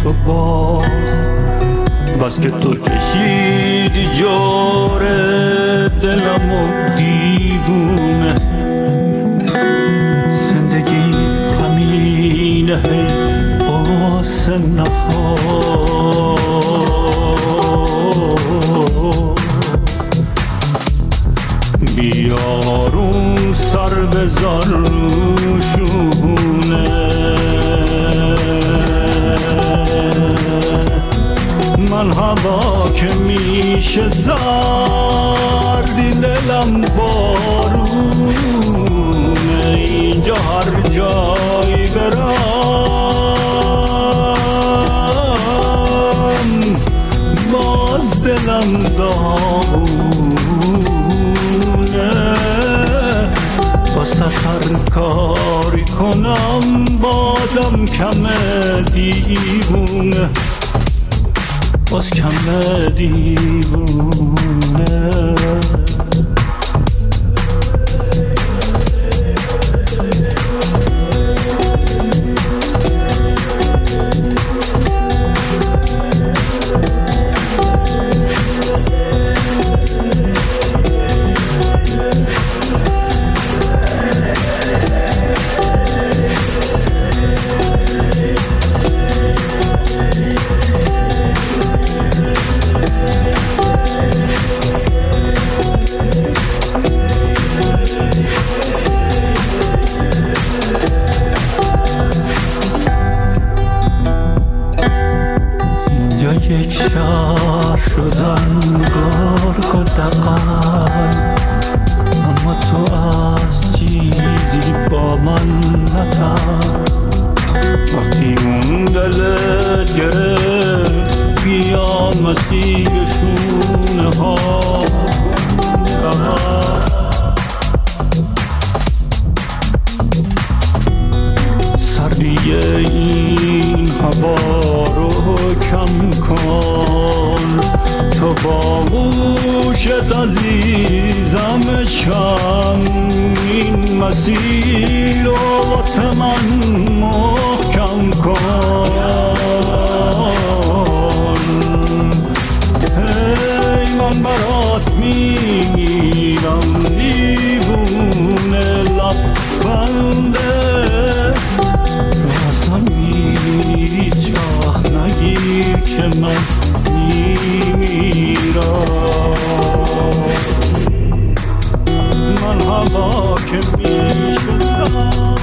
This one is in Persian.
تو بس که تو کشیدی جور دلم و دیوونه. زندگی همینه هی واسه نهار. بیارون سر بذار روشونه. من هوا که میشه زردی دلم بارونه. اینجا هر جایی برم باز دلم داغونه. واسه هر کاری کنم بازم کمه دیوونه. باز کمه دیوونه. یک شهر شدن گرگ و دقل، اما تو از چیزی با من نترس. وقتی اون دلت گرفت بیا مسیح شونه ها سردی این هوا رو کم کن. تو با گوشت عزیزم چم این مسیر رو واسه من محکم کن. هی من برات میمیرم دیوونه. لبخنده بازم هیچ وقت نگیر که من میمیرم. من هوا که میشه